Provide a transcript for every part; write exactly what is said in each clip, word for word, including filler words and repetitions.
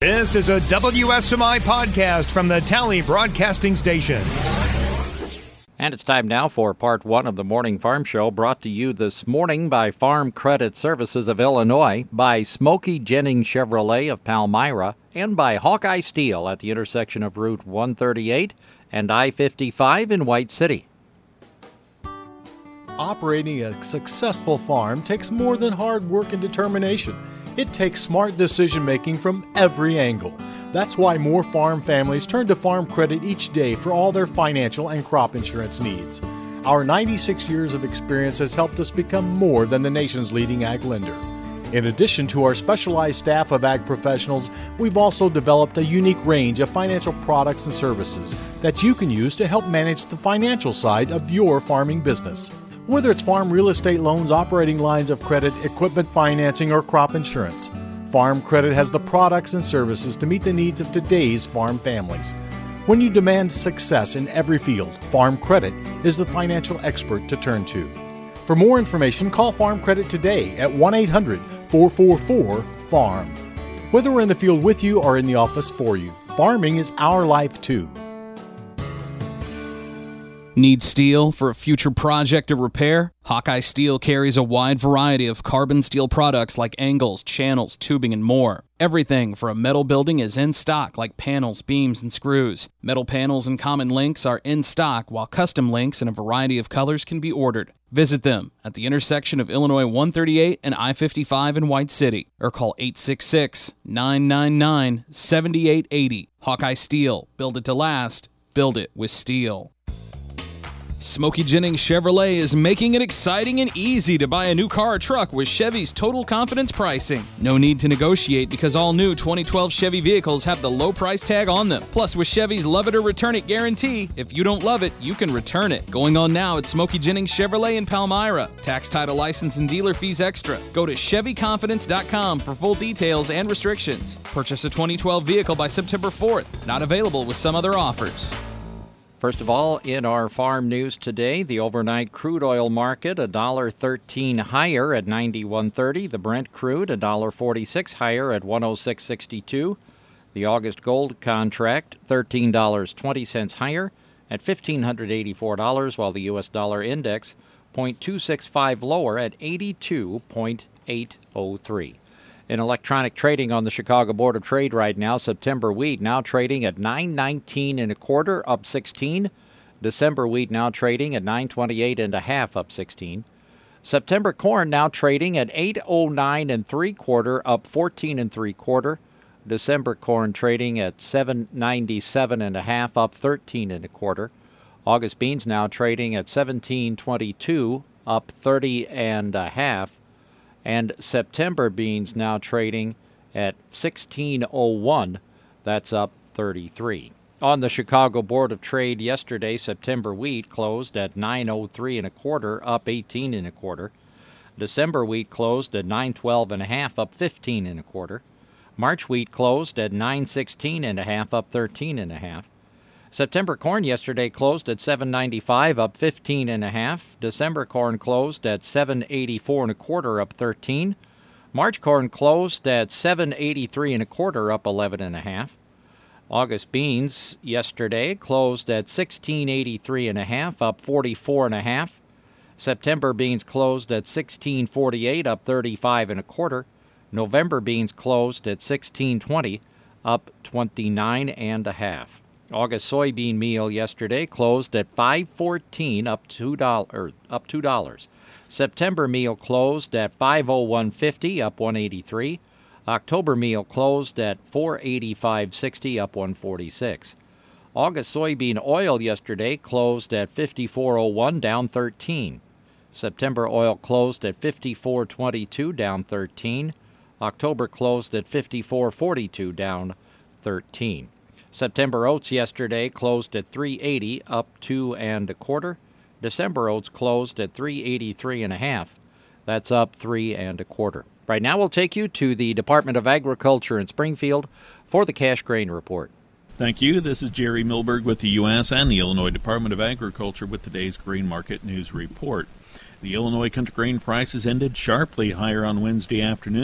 This is a W S M I podcast from the Tally Broadcasting Station. And it's time now for part one of the Morning Farm Show, brought to you this morning by Farm Credit Services of Illinois, by Smokey Jennings Chevrolet of Palmyra, and by Hawkeye Steel at the intersection of Route one thirty-eight and I fifty-five in White City. Operating a successful farm takes more than hard work and determination. It takes smart decision-making from every angle. That's why more farm families turn to Farm Credit each day for all their financial and crop insurance needs. Our ninety-six years of experience has helped us become more than the nation's leading ag lender. In addition to our specialized staff of ag professionals, we've also developed a unique range of financial products and services that you can use to help manage the financial side of your farming business. Whether it's farm real estate loans, operating lines of credit, equipment financing, or crop insurance, Farm Credit has the products and services to meet the needs of today's farm families. When you demand success in every field, Farm Credit is the financial expert to turn to. For more information, call Farm Credit today at one eight hundred, four four four, farm. Whether we're in the field with you or in the office for you, farming is our life too. Need steel for a future project or repair? Hawkeye Steel carries a wide variety of carbon steel products like angles, channels, tubing, and more. Everything for a metal building is in stock, like panels, beams, and screws. Metal panels and common links are in stock, while custom links in a variety of colors can be ordered. Visit them at the intersection of Illinois one thirty-eight and I fifty-five in White City, or call eight six six, nine nine nine, seven eight eight zero. Hawkeye Steel. Build it to last. Build it with steel. Smokey Jennings Chevrolet is making it exciting and easy to buy a new car or truck with Chevy's Total Confidence pricing. No need to negotiate because all new twenty twelve Chevy vehicles have the low price tag on them. Plus, with Chevy's Love It or Return It guarantee, if you don't love it, you can return it. Going on now at Smokey Jennings Chevrolet in Palmyra. Tax, title, license, and dealer fees extra. Go to Chevy Confidence dot com for full details and restrictions. Purchase a twenty twelve vehicle by September fourth. Not available with some other offers. First of all, in our farm news today, the overnight crude oil market one dollar thirteen higher at ninety-one thirty. The Brent crude one dollar forty-six higher at one oh six sixty-two. The August gold contract thirteen dollars and twenty cents higher at one thousand five hundred eighty-four dollars, while the U S dollar index zero point two six five lower at eighty-two point eight oh three. In electronic trading on the Chicago Board of Trade right now, September wheat now trading at nine nineteen and a quarter, up sixteen. December wheat now trading at nine twenty-eight and a half, up sixteen. September corn now trading at eight oh nine and three quarter, up fourteen and three quarter. December corn trading at seven ninety-seven and a half, up thirteen and a quarter. August beans now trading at seventeen twenty-two, up thirty and a half. And September beans now trading at sixteen oh one. That's up thirty-three. On the Chicago Board of Trade yesterday, September wheat closed at nine oh three and a quarter, up eighteen and a quarter. December wheat closed at nine twelve and a half, up fifteen and a quarter. March wheat closed at nine sixteen and a half, up thirteen and a half. September corn yesterday closed at seven ninety-five, up fifteen and a half. December corn closed at seven eighty-four and a quarter, up thirteen. March corn closed at seven eighty-three and a quarter, up eleven and a half. August beans yesterday closed at sixteen eighty-three and a half, up forty-four and a half. September beans closed at sixteen forty-eight, up thirty-five and a quarter. November beans closed at sixteen twenty, up twenty-nine and a half. August soybean meal yesterday closed at five fourteen, up two dollars, up two dollars. September meal closed at five oh one fifty, up one eighty-three. October meal closed at four eighty-five sixty, up one forty-six. August soybean oil yesterday closed at fifty-four oh one, down thirteen. September oil closed at fifty-four twenty-two, down thirteen. October closed at fifty-four forty-two, down thirteen. September oats yesterday closed at three eighty, up two and a quarter. December oats closed at three eighty-three and a half. That's up three and a quarter. Right now we'll take you to the Department of Agriculture in Springfield for the Cash Grain Report. Thank you. This is Jerry Milberg with the U S and the Illinois Department of Agriculture with today's Grain Market News Report. The Illinois country grain prices ended sharply higher on Wednesday afternoon.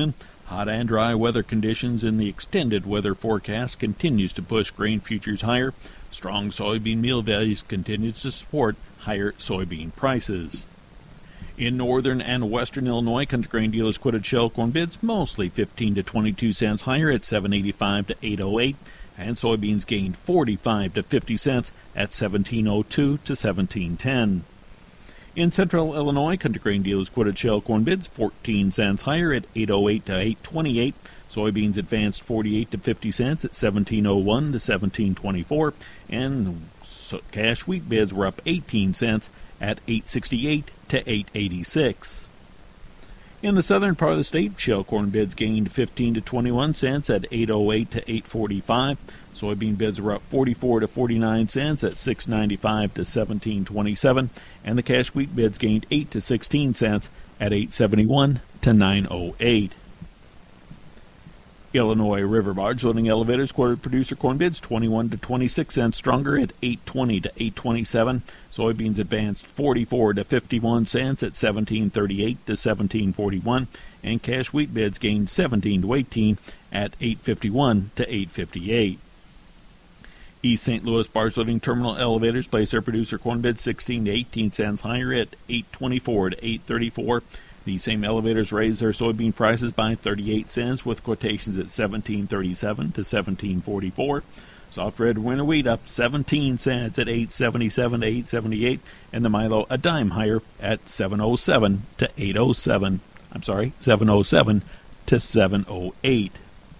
Hot and dry weather conditions in the extended weather forecast continues to push grain futures higher. Strong soybean meal values continues to support higher soybean prices. In northern and western Illinois, country grain dealers quoted shell corn bids mostly fifteen to twenty-two cents higher at seven eighty-five to eight oh eight, and soybeans gained forty-five to fifty cents at seventeen oh two to seventeen ten. In central Illinois, country grain dealers quoted shell corn bids fourteen cents higher at eight oh eight to eight twenty-eight. Soybeans advanced forty-eight to fifty cents at seventeen oh one to seventeen twenty-four, and cash wheat bids were up eighteen cents at eight sixty-eight to eight eighty-six. In the southern part of the state, shell corn bids gained fifteen to twenty-one cents at eight oh eight to eight forty-five. Soybean bids were up forty-four to forty-nine cents at six ninety-five to seventeen twenty-seven, and the cash wheat bids gained eight to sixteen cents at eight seventy-one to nine oh eight. Illinois River barge loading elevators quoted producer corn bids twenty-one to twenty-six cents stronger at eight twenty to eight twenty-seven. Soybeans advanced forty-four to fifty-one cents at seventeen thirty-eight to seventeen forty-one, and cash wheat bids gained seventeen to eighteen at eight fifty-one to eight fifty-eight. East Saint Louis barge loading terminal elevators placed their producer corn bids sixteen to eighteen cents higher at eight twenty-four to eight thirty-four. These same elevators raised their soybean prices by thirty-eight cents, with quotations at seventeen thirty-seven to seventeen forty-four. Soft red winter wheat up seventeen cents at eight seventy-seven to eight seventy-eight, and the Milo a dime higher at seven oh seven to eight oh seven. I'm sorry, seven oh seven to seven oh eight.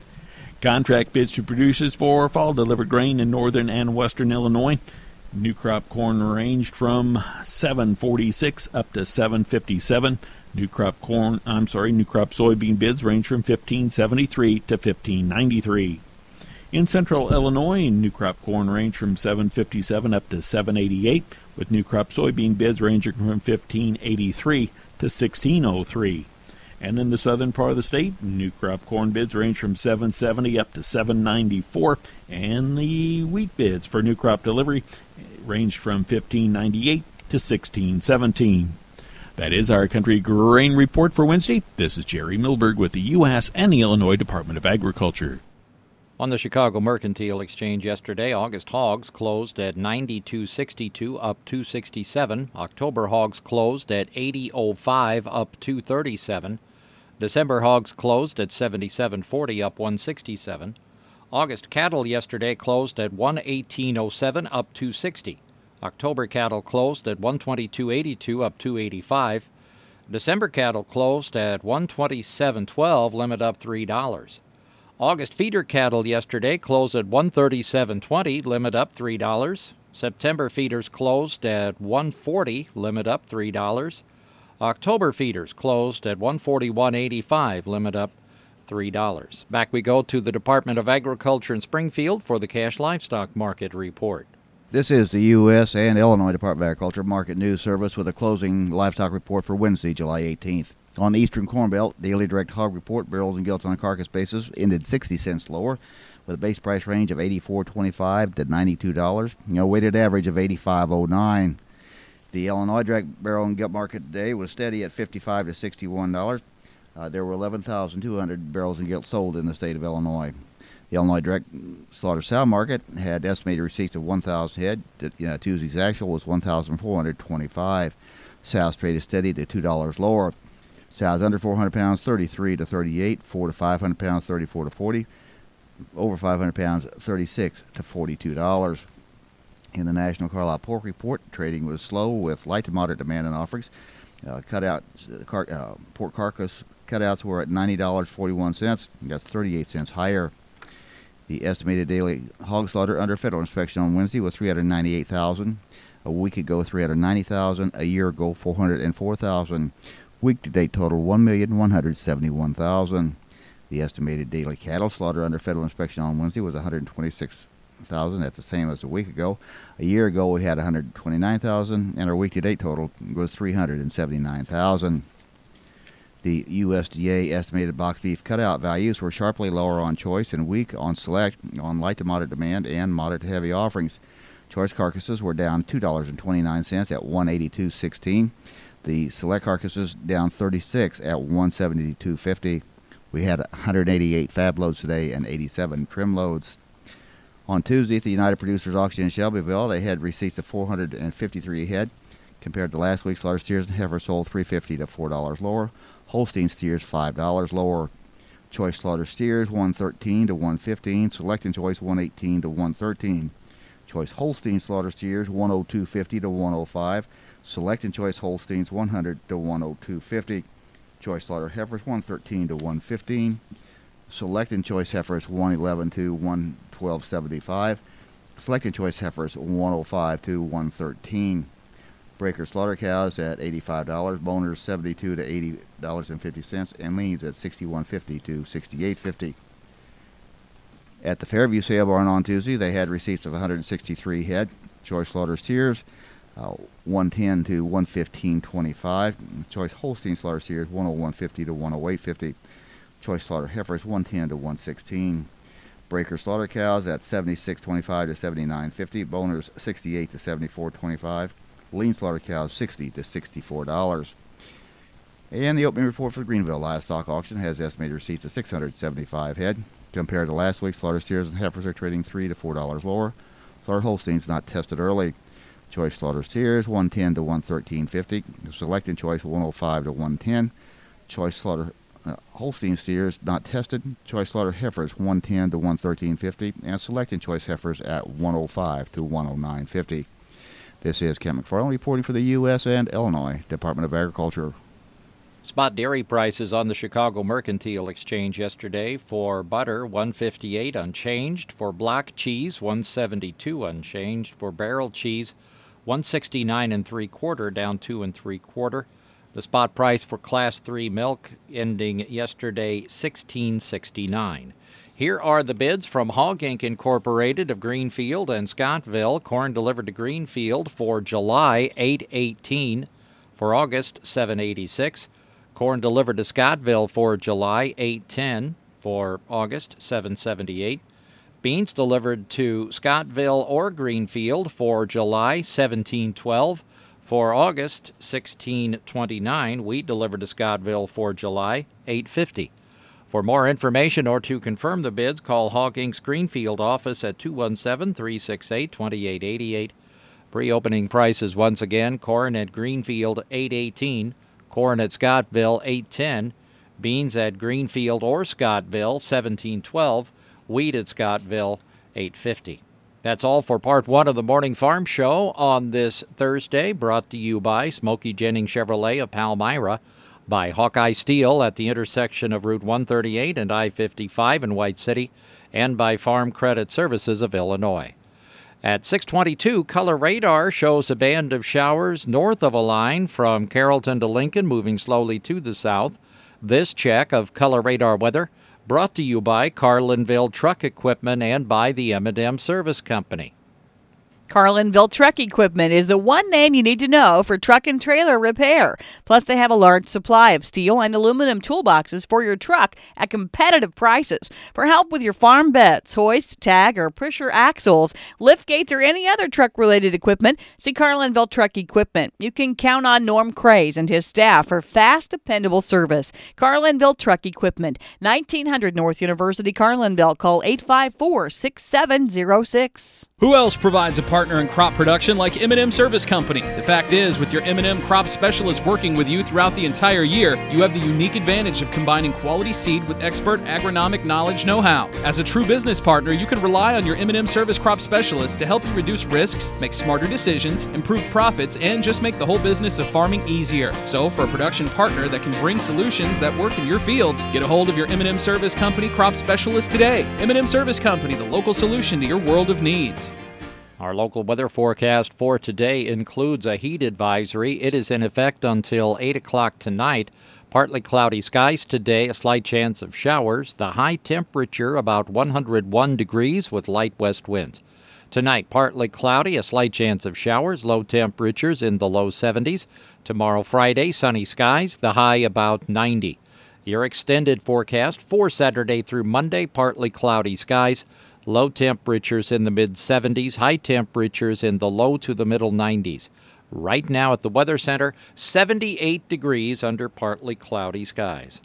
Contract bids to producers for fall delivered grain in northern and western Illinois. New crop corn ranged from seven forty-six up to seven fifty-seven. New crop corn, I'm sorry, new crop soybean bids range from fifteen seventy-three to fifteen ninety-three. In central Illinois, new crop corn range from seven fifty-seven up to seven eighty-eight, with new crop soybean bids ranging from fifteen eighty-three to sixteen oh three. And in the southern part of the state, new crop corn bids range from seven seventy up to seven ninety-four, and the wheat bids for new crop delivery ranged from fifteen ninety-eight to sixteen seventeen. That is our country grain report for Wednesday. This is Jerry Milberg with the U S and the Illinois Department of Agriculture. On the Chicago Mercantile Exchange yesterday, August hogs closed at ninety-two sixty-two, up two sixty-seven. October hogs closed at eighty oh five, up two thirty-seven. December hogs closed at seventy-seven forty, up one sixty-seven. August cattle yesterday closed at one eighteen oh seven, up two sixty. October cattle closed at one twenty-two eighty-two, up two eighty-five. December cattle closed at one twenty-seven twelve, limit up three dollars. August feeder cattle yesterday closed at one thirty-seven twenty, limit up three dollars. September feeders closed at one forty, limit up three dollars. October feeders closed at one forty-one eighty-five, limit up three dollars. Back we go to the Department of Agriculture in Springfield for the cash livestock market report. This is the U S and Illinois Department of Agriculture Market News Service with a closing livestock report for Wednesday, July eighteenth. On the Eastern Corn Belt, daily direct hog report, barrels and gilts on a carcass basis, ended sixty cents lower, with a base price range of eighty-four twenty-five to ninety-two dollars, and a weighted average of eighty-five oh nine. The Illinois direct barrel and gilt market today was steady at fifty-five to sixty-one dollars. Uh, there were eleven thousand two hundred barrels and gilts sold in the state of Illinois. The Illinois direct slaughter sow market had estimated receipts of one thousand head. Uh, Tuesday's actual was one thousand four hundred twenty-five. Sows traded steady to two dollars lower. Sows under four hundred pounds, thirty-three to thirty-eight. four to five hundred pounds, thirty-four to forty. Over five hundred pounds, thirty-six to forty-two dollars. In the National Carlisle Pork Report, trading was slow with light to moderate demand and offerings. Uh, cutout, uh, car, uh, pork carcass cutouts were at ninety dollars and forty-one cents. That's thirty-eight cents higher. The estimated daily hog slaughter under federal inspection on Wednesday was three hundred ninety-eight thousand. A week ago, three hundred ninety thousand. A year ago, four hundred four thousand. Week-to-date total, one million one hundred seventy-one thousand. The estimated daily cattle slaughter under federal inspection on Wednesday was one hundred twenty-six thousand. That's the same as a week ago. A year ago, we had one hundred twenty-nine thousand, and our week-to-date total was three hundred seventy-nine thousand. The U S D A estimated box beef cutout values were sharply lower on choice and weak on select, on light to moderate demand and moderate to heavy offerings. Choice carcasses were down two dollars and twenty-nine cents at one eighty-two sixteen. The select carcasses down thirty-six at one seventy-two fifty. We had one hundred eighty-eight fab loads today and eighty-seven trim loads. On Tuesday at the United Producers Auction in Shelbyville, they had receipts of four hundred fifty-three head. Compared to last week's, large steers and heifers sold three dollars and fifty cents to four dollars lower. Holstein steers five dollars lower. Choice slaughter steers one thirteen to one fifteen. Select and choice one eighteen to one thirteen. Choice Holstein slaughter steers one oh two fifty to one oh five. Select and choice Holsteins one hundred to one oh two fifty. Choice slaughter heifers one thirteen to one fifteen. Select and choice heifers one eleven to one twelve seventy-five. Select and choice heifers one oh five to one thirteen. Breaker slaughter cows at eighty-five dollars, boners seventy-two to eighty dollars and fifty cents, and leans at sixty-one fifty to sixty-eight fifty. At the Fairview sale barn on Tuesday, they had receipts of one hundred sixty-three head. Choice slaughter steers uh, one ten to one fifteen twenty-five. Choice Holstein slaughter steers one oh one fifty to one oh eight fifty. Choice slaughter heifers one ten to one sixteen. Breaker slaughter cows at seventy-six twenty-five to seventy-nine fifty. Boners sixty-eight to seventy-four twenty-five. Lean slaughter cows sixty to sixty-four dollars. And the opening report for the Greenville Livestock Auction has estimated receipts of six hundred seventy-five head. Compared to last week, slaughter steers and heifers are trading three to four dollars lower. Slaughter Holsteins not tested early. Choice slaughter steers one ten to one thirteen fifty. Select and choice one oh five to one ten. Choice slaughter uh, Holstein steers not tested. Choice slaughter heifers one ten to one thirteen fifty, and select and choice heifers at one oh five to one oh nine fifty. This is Ken McFarland reporting for the U S and Illinois Department of Agriculture. Spot dairy prices on the Chicago Mercantile Exchange yesterday. For butter, one fifty-eight unchanged. For block cheese, one seventy-two unchanged. For barrel cheese, one sixty-nine and three quarter, down two and three quarter. The spot price for Class three milk ending yesterday, sixteen sixty-nine. Here are the bids from Hog Incorporated. Incorporated of Greenfield and Scottville. Corn delivered to Greenfield for July, eight eighteen. For August, seven eighty-six. Corn delivered to Scottville for July, eight ten. For August, seven seventy-eight. Beans delivered to Scottville or Greenfield for July, seventeen twelve. For August, sixteen twenty-nine. Wheat delivered to Scottville for July, eight fifty. For more information or to confirm the bids, call Hog Incorporated's Greenfield office at two one seven, three six eight, two eight eight eight. Pre-opening prices once again: corn at Greenfield, eight eighteen. Corn at Scottville, eight ten. Beans at Greenfield or Scottville, seventeen twelve. Wheat at Scottville, eight fifty. That's all for part one of the Morning Farm Show on this Thursday, brought to you by Smokey Jennings Chevrolet of Palmyra, by Hawkeye Steel at the intersection of Route one thirty-eight and I fifty-five in White City, and by Farm Credit Services of Illinois. At six twenty-two, Color Radar shows a band of showers north of a line from Carrollton to Lincoln, moving slowly to the south. This check of Color Radar weather brought to you by Carlinville Truck Equipment and by the M and M Service Company. Carlinville Truck Equipment is the one name you need to know for truck and trailer repair. Plus, they have a large supply of steel and aluminum toolboxes for your truck at competitive prices. For help with your farm beds, hoist, tag, or pusher axles, lift gates, or any other truck-related equipment, see Carlinville Truck Equipment. You can count on Norm Craze and his staff for fast, dependable service. Carlinville Truck Equipment, nineteen hundred North University, Carlinville. Call eight five four, six seven zero six. Who else provides a partner in crop production like M and M Service Company? The fact is, with your M and M crop specialist working with you throughout the entire year, you have the unique advantage of combining quality seed with expert agronomic knowledge know-how. As a true business partner, you can rely on your M and M Service crop specialist to help you reduce risks, make smarter decisions, improve profits, and just make the whole business of farming easier. So, for a production partner that can bring solutions that work in your fields, get a hold of your M and M Service Company crop specialist today. M and M Service Company, the local solution to your world of needs. Our local weather forecast for today includes a heat advisory. It is in effect until eight o'clock tonight. Partly cloudy skies today, a slight chance of showers. The high temperature about one hundred one degrees with light west winds. Tonight, partly cloudy, a slight chance of showers. Low temperatures in the low seventies. Tomorrow, Friday, sunny skies, the high about ninety. Your extended forecast for Saturday through Monday, partly cloudy skies. Low temperatures in the mid-seventies, high temperatures in the low to the middle nineties. Right now at the Weather Center, seventy-eight degrees under partly cloudy skies.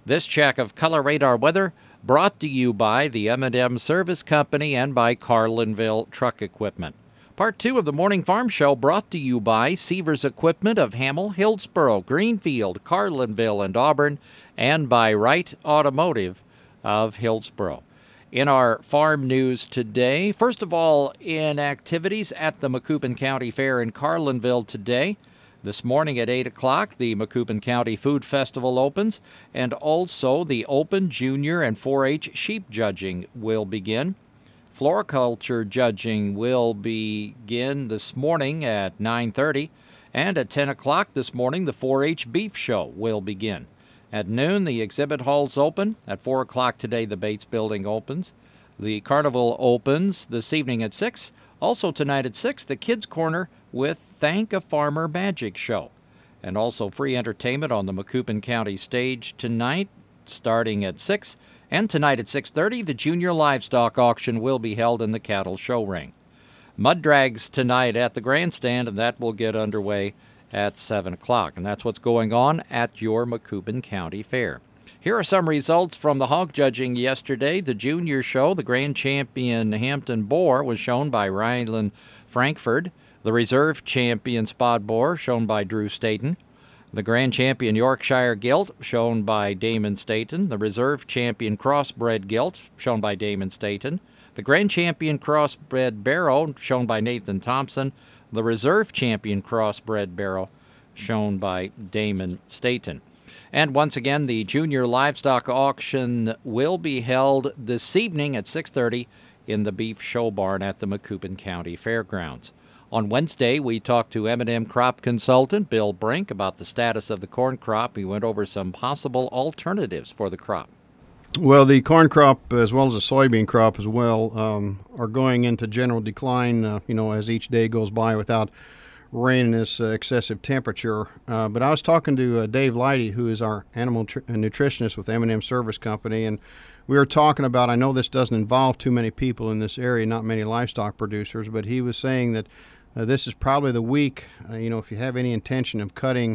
This check of Color Radar weather brought to you by the M and M Service Company and by Carlinville Truck Equipment. Part two of the Morning Farm Show brought to you by Seavers Equipment of Hamel, Hillsboro, Greenfield, Carlinville, and Auburn, and by Wright Automotive of Hillsboro. In our farm news today, first of all, in activities at the Macoupin County Fair in Carlinville today, this morning at eight o'clock, the Macoupin County Food Festival opens, and also the Open Junior and four H sheep judging will begin. Floriculture judging will begin this morning at nine thirty, and at ten o'clock this morning, the four H beef show will begin. At noon, the exhibit halls open. At four o'clock today, the Bates Building opens. The carnival opens this evening at six. Also tonight at six, the Kids Corner with Thank a Farmer Magic Show. And also free entertainment on the Macoupin County stage tonight, starting at six. And tonight at six thirty, the Junior Livestock Auction will be held in the Cattle Show Ring. Mud drags tonight at the grandstand, and that will get underway at seven o'clock. And that's what's going on at your Macoupin County Fair. Here are some results from the hog judging yesterday. The junior show, the grand champion Hampton Boar, was shown by Ryland Frankford. The reserve champion Spot Boar, shown by Drew Staten. The grand champion Yorkshire Gilt, shown by Damon Staten. The reserve champion Crossbred Gilt, shown by Damon Staten. The grand champion Crossbred Barrow, shown by Nathan Thompson. The reserve champion Crossbred Barrow, shown by Damon Staten. And once again, the Junior Livestock Auction will be held this evening at six thirty in the Beef Show Barn at the Macoupin County Fairgrounds. On Wednesday, we talked to M and M crop consultant Bill Brink about the status of the corn crop. We went over some possible alternatives for the crop. Well, the corn crop as well as the soybean crop as well um, are going into general decline, uh, you know, as each day goes by without rain and this uh, excessive temperature. Uh, but I was talking to uh, Dave Leidy, who is our animal tr- nutritionist with M and M Service Company, and we were talking about, I know this doesn't involve too many people in this area, not many livestock producers, but he was saying that uh, this is probably the week, uh, you know, if you have any intention of cutting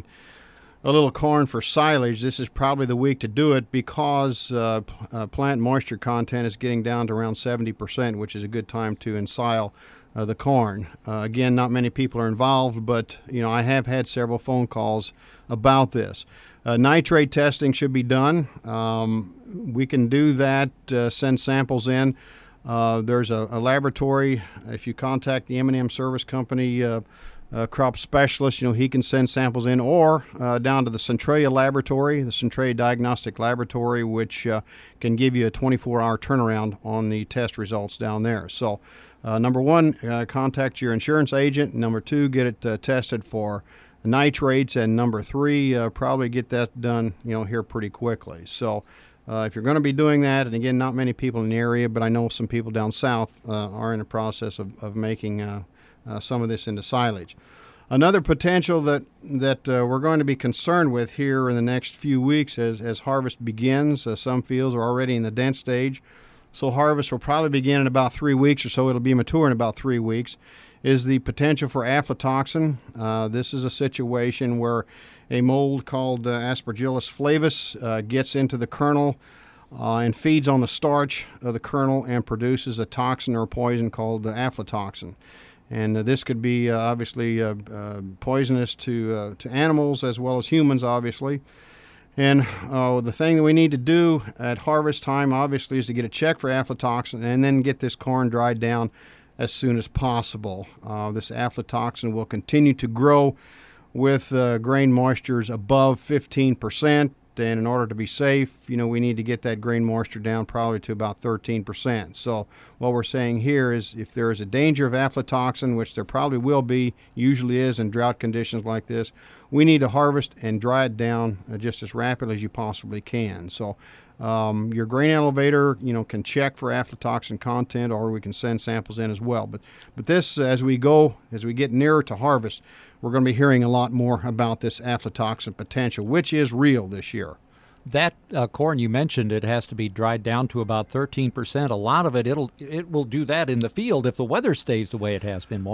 a little corn for silage, this is probably the week to do it because uh, p- uh, plant moisture content is getting down to around seventy percent, which is a good time to ensile uh, the corn. Uh, again, not many people are involved, but you know I have had several phone calls about this. Uh, nitrate testing should be done. Um, we can do that, uh, send samples in. Uh, there's a, a laboratory. If you contact the M and M Service Company uh, Uh, crop specialist, you know, he can send samples in, or uh, down to the Centralia Laboratory, the Centralia Diagnostic Laboratory, which uh, can give you a twenty-four hour turnaround on the test results down there. So, uh, number one, uh, contact your insurance agent. Number two, get it uh, tested for nitrates, and number three, uh, probably get that done, you know, here pretty quickly. So, uh, if you're going to be doing that, and again, not many people in the area, but I know some people down south uh, are in the process of of making. Uh, Uh, some of this into silage. Another potential that that uh, we're going to be concerned with here in the next few weeks as, as harvest begins, uh, some fields are already in the dent stage, so harvest will probably begin in about three weeks or so. It'll be mature in about three weeks, is the potential for aflatoxin. Uh, this is a situation where a mold called uh, Aspergillus flavus uh, gets into the kernel uh, and feeds on the starch of the kernel and produces a toxin or a poison called uh, aflatoxin. And uh, this could be uh, obviously uh, uh, poisonous to uh, to animals as well as humans, obviously. And uh, the thing that we need to do at harvest time, obviously, is to get a check for aflatoxin and then get this corn dried down as soon as possible. Uh, this aflatoxin will continue to grow with uh, grain moistures above fifteen percent. And in order to be safe, you know, we need to get that grain moisture down probably to about thirteen percent. So what we're saying here is if there is a danger of aflatoxin, which there probably will be, usually is in drought conditions like this, we need to harvest and dry it down uh, just as rapidly as you possibly can. So um, your grain elevator, you know, can check for aflatoxin content, or we can send samples in as well. But but this, as we go, as we get nearer to harvest, we're going to be hearing a lot more about this aflatoxin potential, which is real this year. That uh, corn you mentioned, it has to be dried down to about thirteen percent. A lot of it, it'll it will do that in the field if the weather stays the way it has been, won't it?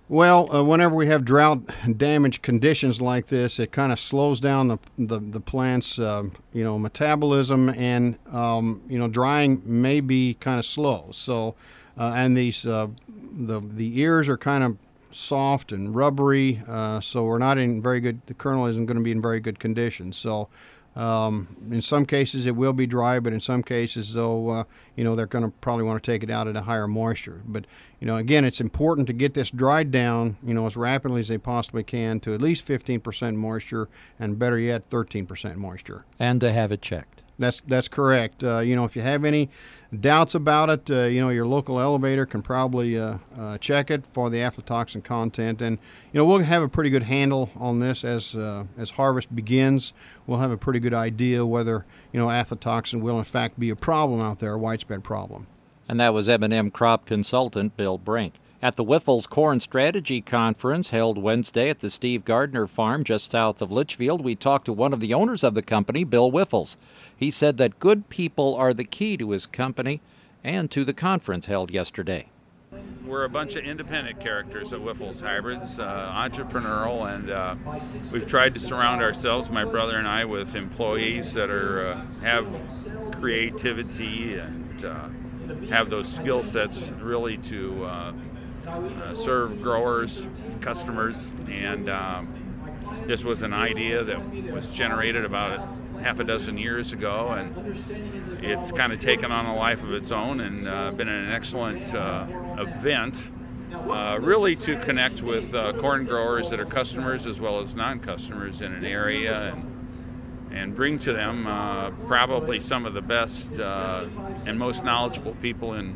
Well, uh, whenever we have drought damage conditions like this, it kind of slows down the the, the plant's uh, you know metabolism, and um, you know drying may be kind of slow. So, uh, and these uh, the the ears are kind of soft and rubbery, uh, so we're not in very good. The kernel isn't going to be in very good condition. So. Um, in some cases it will be dry, but in some cases, though, uh, you know, they're going to probably want to take it out at a higher moisture. But, you know, again, it's important to get this dried down, you know, as rapidly as they possibly can to at least fifteen percent moisture, and better yet, thirteen percent moisture. And to have it checked. That's that's correct. Uh, you know, if you have any doubts about it, uh, you know, your local elevator can probably uh, uh, check it for the aflatoxin content, and you know, we'll have a pretty good handle on this as uh, as harvest begins. We'll have a pretty good idea whether you know aflatoxin will in fact be a problem out there, a widespread problem. And that was M and M crop consultant Bill Brink. At the Wyffels Corn Strategy Conference held Wednesday at the Steve Gardner Farm just south of Litchfield, we talked to one of the owners of the company, Bill Wyffels. He said that good people are the key to his company and to the conference held yesterday. We're a bunch of independent characters at Wyffels Hybrids, uh, entrepreneurial, and uh, we've tried to surround ourselves, my brother and I, with employees that are uh, have creativity and uh, have those skill sets really to uh, Uh, serve growers, customers, and um, this was an idea that was generated about half a dozen years ago, and it's kind of taken on a life of its own and uh, been an excellent uh, event, uh, really to connect with uh, corn growers that are customers as well as non-customers in an area, and and bring to them uh, probably some of the best uh, and most knowledgeable people in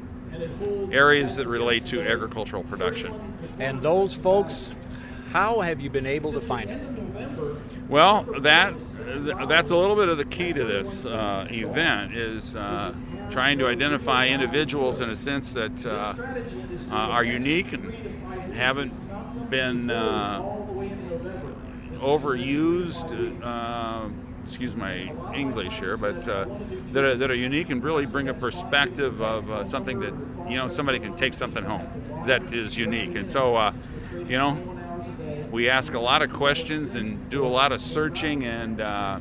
areas that relate to agricultural production. And those folks, how have you been able to find them? Well, that that's a little bit of the key to this uh, event is uh, trying to identify individuals in a sense that uh, uh, are unique and haven't been uh, overused. Uh, excuse my English here, but uh, that, are, that are unique and really bring a perspective of uh, something that, you know, somebody can take something home that is unique. And so, uh, you know, we ask a lot of questions and do a lot of searching and uh,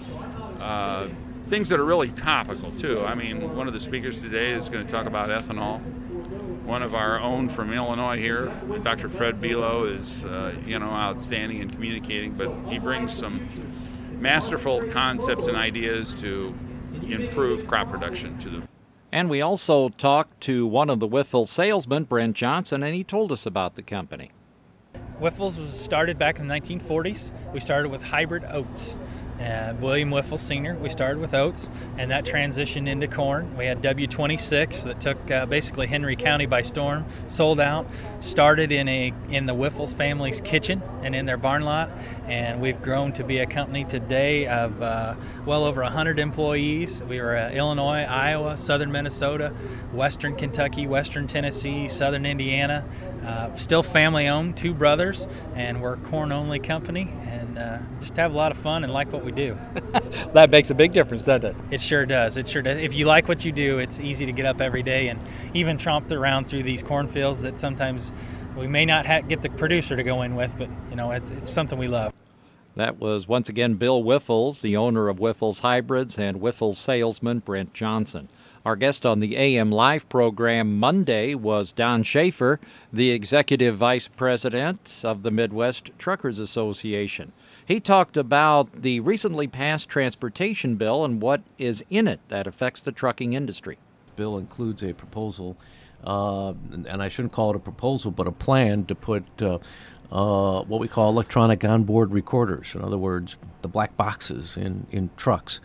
uh, things that are really topical, too. I mean, one of the speakers today is going to talk about ethanol. One of our own from Illinois here, Doctor Fred Bilo, is, uh, you know, outstanding in communicating, but he brings some masterful concepts and ideas to improve crop production to them. And we also talked to one of the Wyffels salesmen, Brent Johnson, and he told us about the company. Wyffels was started back in the nineteen forties. We started with hybrid oats. Uh, William Wyffels Senior, we started with oats, and that transitioned into corn. We had W twenty-six that took uh, basically Henry County by storm, sold out, started in a in the Wyffels family's kitchen and in their barn lot, and we've grown to be a company today of uh, well over one hundred employees. We were uh, Illinois, Iowa, southern Minnesota, western Kentucky, western Tennessee, southern Indiana. Uh, still family-owned, two brothers, and we're a corn-only company, and uh, just have a lot of fun and like what we do. That makes a big difference, doesn't it? It sure does. It sure does. If you like what you do, it's easy to get up every day and even tromp around through these cornfields that sometimes we may not ha- get the producer to go in with, but you know, it's it's something we love. That was once again Bill Wyffels, the owner of Wyffels Hybrids, and Wyffels salesman Brent Johnson. Our guest on the A M Live program Monday was Don Schaefer, the Executive Vice President of the Midwest Truckers Association. He talked about the recently passed transportation bill and what is in it that affects the trucking industry. The bill includes a proposal, uh, and I shouldn't call it a proposal, but a plan to put uh, uh, what we call electronic onboard recorders. In other words, the black boxes in, in trucks.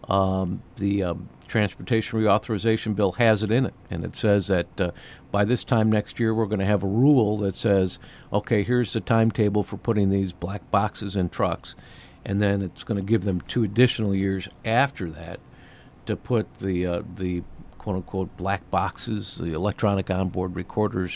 Um, the um, Transportation Reauthorization Bill has it in it, and it says that uh, by this time next year we're going to have a rule that says, okay, here's the timetable for putting these black boxes in trucks, and then it's going to give them two additional years after that to put the uh, the quote-unquote black boxes, the electronic onboard recorders,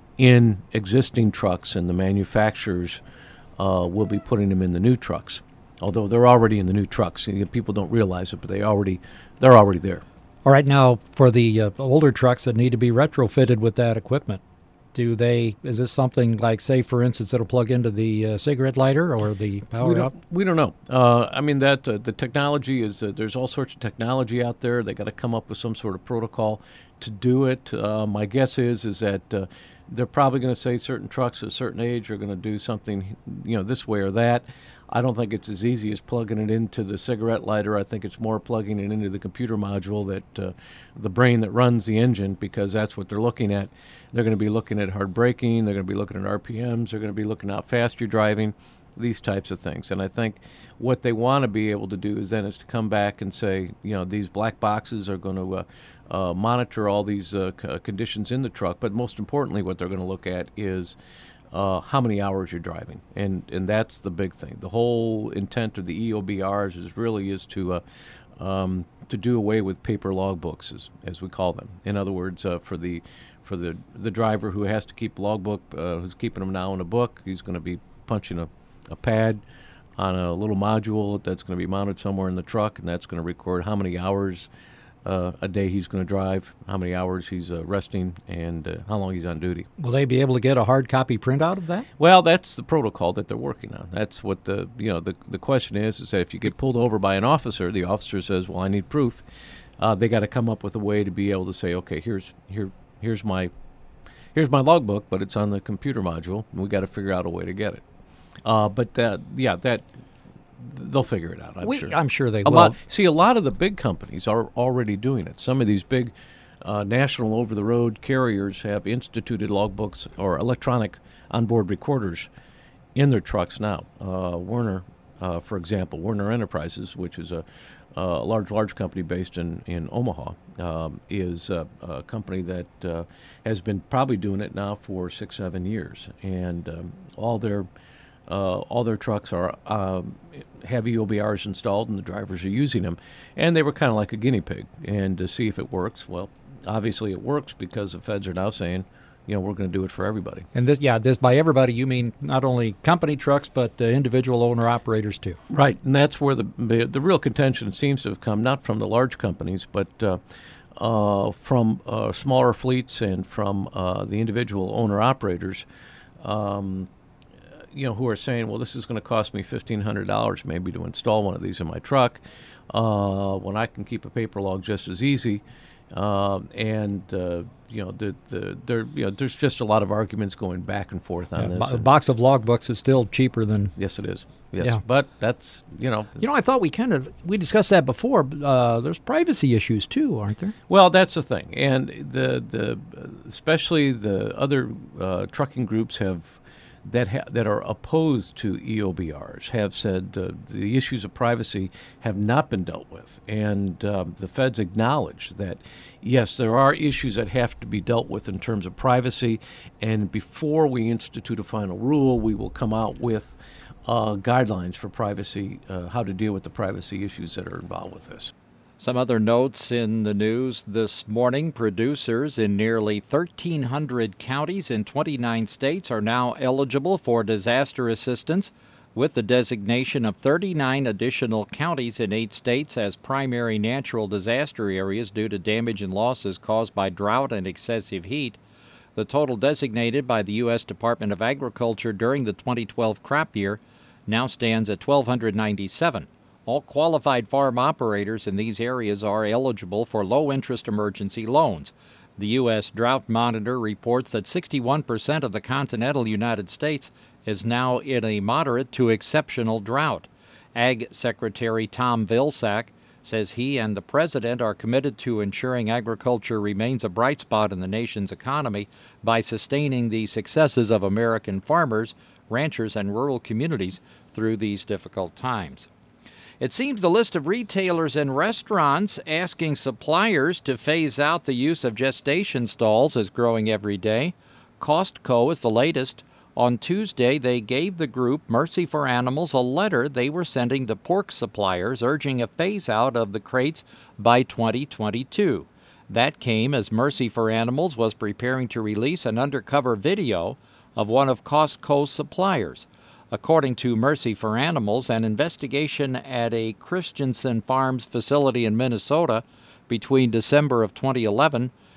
in existing trucks, and the manufacturers uh, will be putting them in the new trucks. Although they're already in the new trucks. People don't realize it, but they already, they're already there. All right, now for the uh, older trucks that need to be retrofitted with that equipment, do they, is this something like, say, for instance, it'll plug into the uh, cigarette lighter or the power we out? don't, we don't know. Uh, I mean, that uh, the technology is, uh, there's all sorts of technology out there. They got to come up with some sort of protocol to do it. Uh, my guess is, is that uh, they're probably going to say certain trucks at a certain age are going to do something, you know, this way or that. I don't think it's as easy as plugging it into the cigarette lighter. I think it's more plugging it into the computer module, that uh, the brain that runs the engine, because that's what they're looking at. They're going to be looking at hard braking. They're going to be looking at R P Ms. They're going to be looking at how fast you're driving, these types of things. And I think what they want to be able to do is then is to come back and say, you know, these black boxes are going to uh, uh, monitor all these uh, c- conditions in the truck. But most importantly, what they're going to look at is Uh, how many hours you're driving, and and that's the big thing. The whole intent of the E O B Rs is really is to uh, um, to do away with paper logbooks, as as we call them. In other words, uh, for the for the the driver who has to keep logbook, uh, who's keeping them now in a book, he's going to be punching a, a pad on a little module that's going to be mounted somewhere in the truck, and that's going to record how many hours Uh, a day he's going to drive, how many hours he's uh, resting, and uh, how long he's on duty. Will they be able to get a hard copy printout of that? Well, that's the protocol that they're working on. That's what the you know the the question is: is that if you get pulled over by an officer, the officer says, "Well, I need proof." Uh, they got to come up with a way to be able to say, "Okay, here's here here's my here's my logbook, but it's on the computer module, and we got to figure out a way to get it." Uh, but that yeah that. They'll figure it out, I'm we, sure. I'm sure they a will. Lot, see, a lot of the big companies are already doing it. Some of these big uh, national over-the-road carriers have instituted logbooks or electronic onboard recorders in their trucks now. Uh, Werner, uh, for example, Werner Enterprises, which is a, a large, large company based in, in Omaha, um, is a, a company that uh, has been probably doing it now for six, seven years. And um, all their Uh, all their trucks are um, have E O B Rs installed, and the drivers are using them. And they were kind of like a guinea pig, and to see if it works. Well, obviously it works, because the feds are now saying, you know, we're going to do it for everybody. And this, yeah, this by everybody, you mean not only company trucks, but uh, individual owner operators too. Right, and that's where the, the the real contention seems to have come, not from the large companies, but uh, uh, from uh, smaller fleets and from uh, the individual owner operators. Um, you know, who are saying, well, this is going to cost me fifteen hundred dollars maybe to install one of these in my truck, uh, when I can keep a paper log just as easy. Uh, and, uh, you know, the, the, there, you know, there's just a lot of arguments going back and forth on yeah, this. A box of logbooks is still cheaper than... Yes, it is. Yes, yeah. But that's, you know... You know, I thought we kind of, we discussed that before. Uh, there's privacy issues, too, aren't there? Well, that's the thing. And the, the especially the other uh, trucking groups have... that ha- that are opposed to E O B Rs have said uh, the issues of privacy have not been dealt with. And um, the feds acknowledge that, yes, there are issues that have to be dealt with in terms of privacy. And before we institute a final rule, we will come out with uh, guidelines for privacy, uh, how to deal with the privacy issues that are involved with this. Some other notes in the news this morning. Producers in nearly thirteen hundred counties in twenty-nine states are now eligible for disaster assistance, with the designation of thirty-nine additional counties in eight states as primary natural disaster areas due to damage and losses caused by drought and excessive heat. The total designated by the U S Department of Agriculture during the twenty twelve crop year now stands at one thousand two hundred ninety-seven. All qualified farm operators in these areas are eligible for low-interest emergency loans. The U S Drought Monitor reports that sixty-one percent of the continental United States is now in a moderate to exceptional drought. Ag Secretary Tom Vilsack says he and the President are committed to ensuring agriculture remains a bright spot in the nation's economy by sustaining the successes of American farmers, ranchers, and rural communities through these difficult times. It seems the list of retailers and restaurants asking suppliers to phase out the use of gestation stalls is growing every day. Costco is the latest. On Tuesday, they gave the group Mercy for Animals a letter they were sending to pork suppliers urging a phase-out of the crates by twenty twenty-two. That came as Mercy for Animals was preparing to release an undercover video of one of Costco's suppliers. According to Mercy for Animals, an investigation at a Christensen Farms facility in Minnesota between December of twenty eleven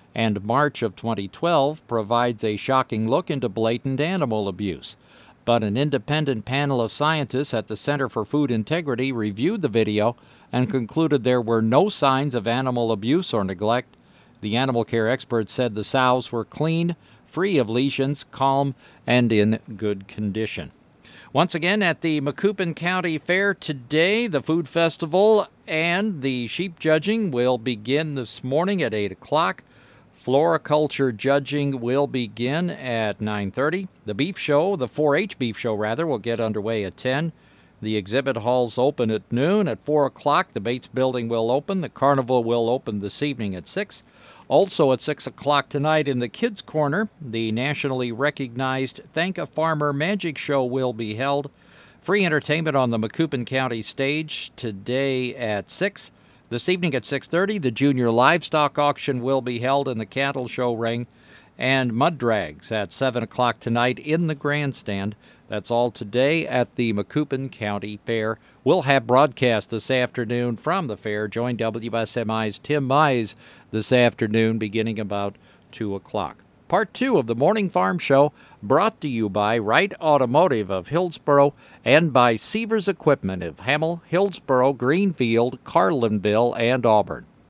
and March of twenty twelve provides a shocking look into blatant animal abuse. But an independent panel of scientists at the Center for Food Integrity reviewed the video and concluded there were no signs of animal abuse or neglect. The animal care experts said the sows were clean, free of lesions, calm, and in good condition. Once again, at the Macoupin County Fair today, the food festival and the sheep judging will begin this morning at eight o'clock. Floriculture judging will begin at nine thirty. The beef show, the four H beef show rather, will get underway at ten. The exhibit halls open at noon. At four o'clock, the Bates Building will open. The carnival will open this evening at six. Also at six o'clock tonight in the Kids Corner, the nationally recognized Thank a Farmer Magic Show will be held. Free entertainment on the Macoupin County stage today at six. This evening at six thirty, the Junior Livestock Auction will be held in the Cattle Show Ring. And mud drags at seven o'clock tonight in the grandstand. That's all today at the Macoupin County Fair. We'll have broadcast this afternoon from the fair. Join W S M I's Tim Mize this afternoon beginning about two o'clock. Part two of the Morning Farm Show brought to you by Wright Automotive of Hillsboro and by Seavers Equipment of Hamel, Hillsboro, Greenfield, Carlinville, and Auburn.